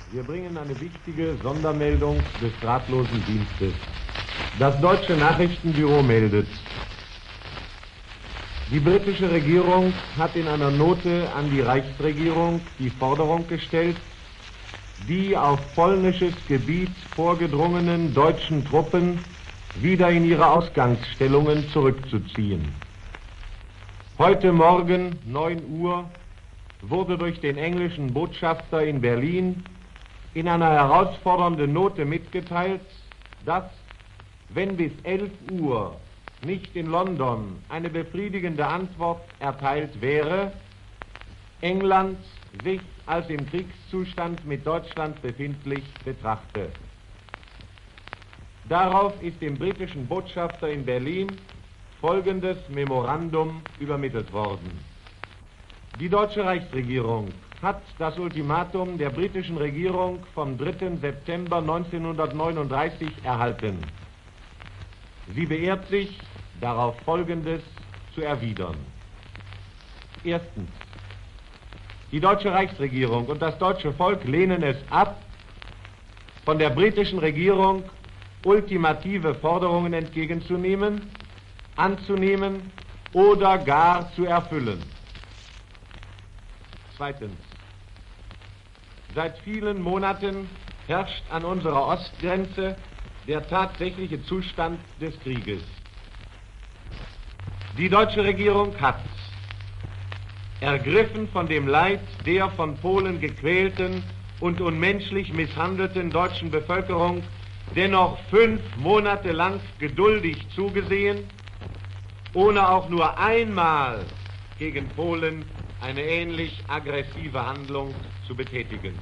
Wir bringen eine wichtige Sondermeldung des drahtlosen Dienstes. Das deutsche Nachrichtenbüro meldet: Die britische Regierung hat in einer Note an die Reichsregierung die Forderung gestellt, die auf polnisches Gebiet vorgedrungenen deutschen Truppen wieder in ihre Ausgangsstellungen zurückzuziehen. Heute Morgen, 9 Uhr, wurde durch den englischen Botschafter in Berlin in einer herausfordernden Note mitgeteilt, dass, wenn bis 11 Uhr nicht in London eine befriedigende Antwort erteilt wäre, England sich als im Kriegszustand mit Deutschland befindlich betrachte. Darauf ist dem britischen Botschafter in Berlin folgendes Memorandum übermittelt worden: Die deutsche Reichsregierung hat das Ultimatum der britischen Regierung vom 3. September 1939 erhalten. Sie beehrt sich, darauf Folgendes zu erwidern. Erstens. Die deutsche Reichsregierung und das deutsche Volk lehnen es ab, von der britischen Regierung ultimative Forderungen entgegenzunehmen, anzunehmen oder gar zu erfüllen. Zweitens. Seit vielen Monaten herrscht an unserer Ostgrenze der tatsächliche Zustand des Krieges. Die deutsche Regierung hat, ergriffen von dem Leid der von Polen gequälten und unmenschlich misshandelten deutschen Bevölkerung, dennoch 5 Monate lang geduldig zugesehen, ohne auch nur einmal gegen Polen eine ähnlich aggressive Handlung zu betätigen.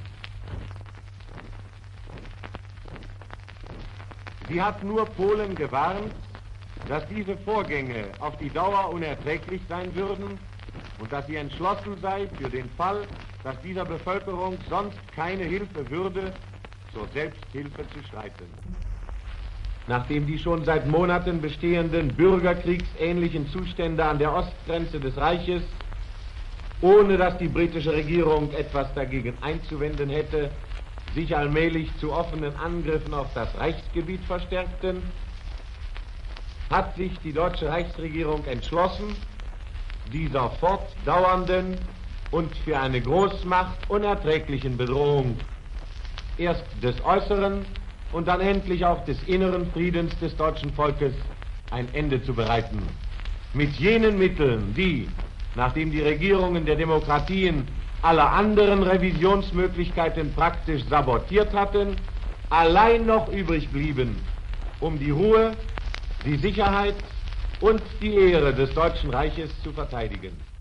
Sie hat nur Polen gewarnt, dass diese Vorgänge auf die Dauer unerträglich sein würden und dass sie entschlossen sei, für den Fall, dass dieser Bevölkerung sonst keine Hilfe würde, zur Selbsthilfe zu schreiten. Nachdem die schon seit Monaten bestehenden bürgerkriegsähnlichen Zustände an der Ostgrenze des Reiches, ohne dass die britische Regierung etwas dagegen einzuwenden hätte, sich allmählich zu offenen Angriffen auf das Reichsgebiet verstärkten, hat sich die deutsche Reichsregierung entschlossen, dieser fortdauernden und für eine Großmacht unerträglichen Bedrohung erst des äußeren und dann endlich auch des inneren Friedens des deutschen Volkes ein Ende zu bereiten. Mit jenen Mitteln, die, nachdem die Regierungen der Demokratien alle anderen Revisionsmöglichkeiten praktisch sabotiert hatten, allein noch übrig blieben, um die Ruhe, die Sicherheit und die Ehre des Deutschen Reiches zu verteidigen.